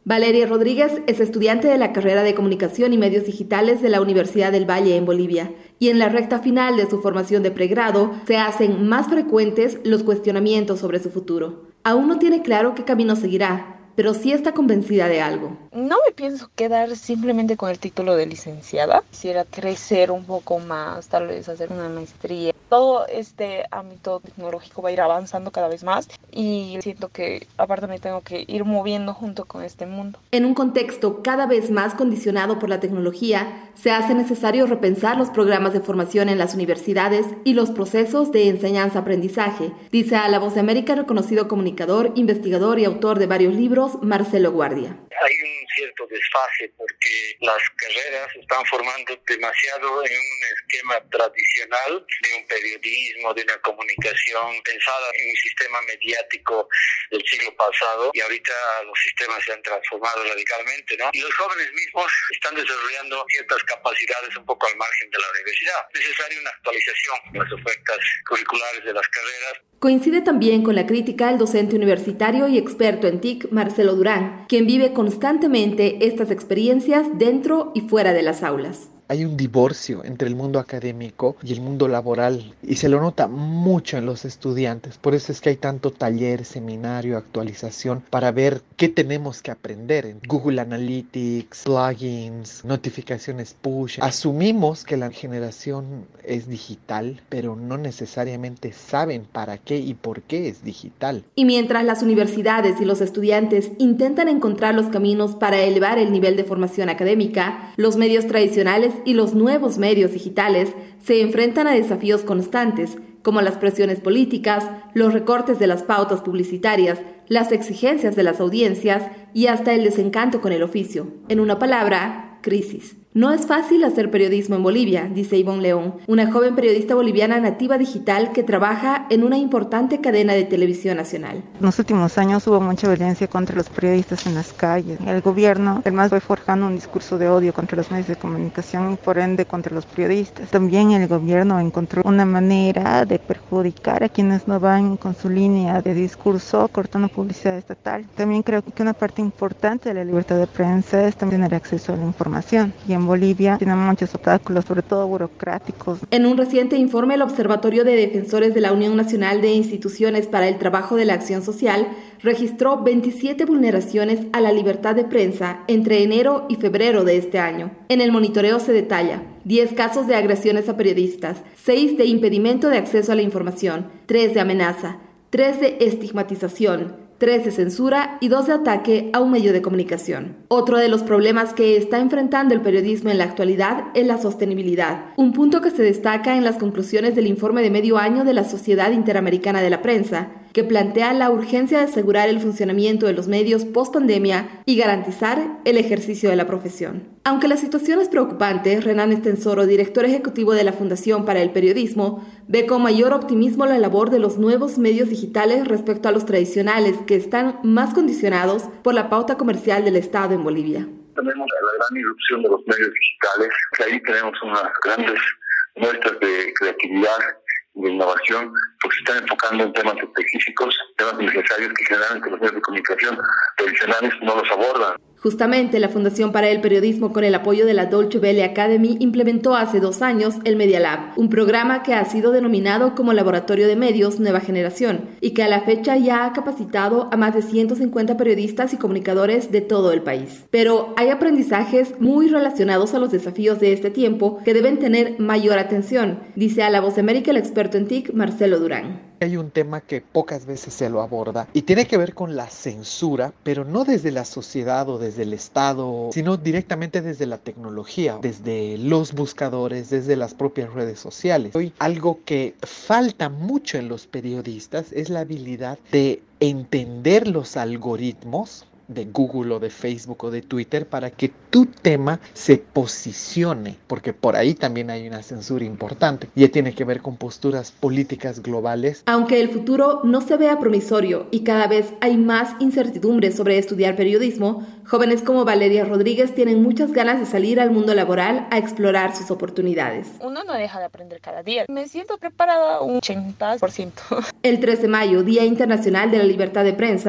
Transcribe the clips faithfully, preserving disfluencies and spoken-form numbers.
Valeria Rodríguez es estudiante de la carrera de Comunicación y Medios Digitales de la Universidad del Valle en Bolivia, y en la recta final de su formación de pregrado se hacen más frecuentes los cuestionamientos sobre su futuro. Aún no tiene claro qué camino seguirá, pero sí está convencida de algo. No me pienso quedar simplemente con el título de licenciada. Quisiera crecer un poco más, tal vez hacer una maestría. Todo este ámbito tecnológico va a ir avanzando cada vez más y siento que aparte me tengo que ir moviendo junto con este mundo. En un contexto cada vez más condicionado por la tecnología, se hace necesario repensar los programas de formación en las universidades y los procesos de enseñanza-aprendizaje, dice a La Voz de América reconocido comunicador, investigador y autor de varios libros, Marcelo Guardia. Hay un cierto desfase porque las carreras se están formando demasiado en un esquema tradicional de un periodismo, de una comunicación pensada en un sistema mediático del siglo pasado, y ahorita los sistemas se han transformado radicalmente, ¿no? Y los jóvenes mismos están desarrollando ciertas capacidades un poco al margen de la universidad. Es necesaria una actualización de las ofertas curriculares de las carreras. Coincide también con la crítica el docente universitario y experto en T I C, Marcelo Durán, quien vive constantemente estas experiencias dentro y fuera de las aulas. Hay un divorcio entre el mundo académico y el mundo laboral y se lo nota mucho en los estudiantes. Por eso es que hay tanto taller, seminario, actualización para ver qué tenemos que aprender en Google Analytics, plugins, notificaciones push. Asumimos que la generación es digital, pero no necesariamente saben para qué y por qué es digital. Y mientras las universidades y los estudiantes intentan encontrar los caminos para elevar el nivel de formación académica, los medios tradicionales y los nuevos medios digitales se enfrentan a desafíos constantes, como las presiones políticas, los recortes de las pautas publicitarias, las exigencias de las audiencias y hasta el desencanto con el oficio. En una palabra, crisis. No es fácil hacer periodismo en Bolivia, dice Ivonne León, una joven periodista boliviana nativa digital que trabaja en una importante cadena de televisión nacional. En los últimos años hubo mucha violencia contra los periodistas en las calles. El gobierno, además, fue forjando un discurso de odio contra los medios de comunicación y por ende contra los periodistas. También el gobierno encontró una manera de perjudicar a quienes no van con su línea de discurso, cortando publicidad estatal. También creo que una parte importante de la libertad de prensa es también el acceso a la información. Y en Bolivia tiene muchos obstáculos, sobre todo burocráticos. En un reciente informe, el Observatorio de Defensores de la Unión Nacional de Instituciones para el Trabajo de la Acción Social registró veintisiete vulneraciones a la libertad de prensa entre enero y febrero de este año. En el monitoreo se detalla diez casos de agresiones a periodistas, seis de impedimento de acceso a la información, tres de amenaza, tres de estigmatización, tres de censura y dos de ataque a un medio de comunicación. Otro de los problemas que está enfrentando el periodismo en la actualidad es la sostenibilidad, un punto que se destaca en las conclusiones del informe de medio año de la Sociedad Interamericana de la Prensa, que plantea la urgencia de asegurar el funcionamiento de los medios post-pandemia y garantizar el ejercicio de la profesión. Aunque la situación es preocupante, Renan Estensoro, director ejecutivo de la Fundación para el Periodismo, ve con mayor optimismo la labor de los nuevos medios digitales respecto a los tradicionales que están más condicionados por la pauta comercial del Estado en Bolivia. Tenemos la gran irrupción de los medios digitales, que ahí tenemos unas grandes muestras de creatividad y de innovación, porque se están enfocando en temas específicos, temas necesarios que generalmente los medios de comunicación tradicionales no los abordan. Justamente, la Fundación para el Periodismo, con el apoyo de la Deutsche Welle Academy, implementó hace dos años el Media Lab, un programa que ha sido denominado como Laboratorio de Medios Nueva Generación y que a la fecha ya ha capacitado a más de ciento cincuenta periodistas y comunicadores de todo el país. Pero hay aprendizajes muy relacionados a los desafíos de este tiempo que deben tener mayor atención, dice a La Voz de América el experto en T I C, Marcelo Durán. Hay un tema que pocas veces se lo aborda y tiene que ver con la censura, pero no desde la sociedad o desde el Estado, sino directamente desde la tecnología, desde los buscadores, desde las propias redes sociales. Hoy algo que falta mucho en los periodistas es la habilidad de entender los algoritmos de Google o de Facebook o de Twitter para que tu tema se posicione, porque por ahí también hay una censura importante. Ya tiene que ver con posturas políticas globales. Aunque el futuro no se vea promisorio y cada vez hay más incertidumbre sobre estudiar periodismo, jóvenes como Valeria Rodríguez tienen muchas ganas de salir al mundo laboral a explorar sus oportunidades. Uno no deja de aprender cada día. Me siento preparada un ochenta por ciento. El tres de mayo, Día Internacional de la Libertad de Prensa,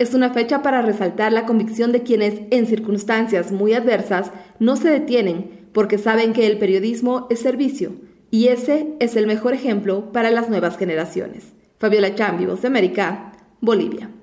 es una fecha para resaltar la convicción de quienes, en circunstancias muy adversas, no se detienen porque saben que el periodismo es servicio, y ese es el mejor ejemplo para las nuevas generaciones. Fabiola Chambi, Voz de América, Bolivia.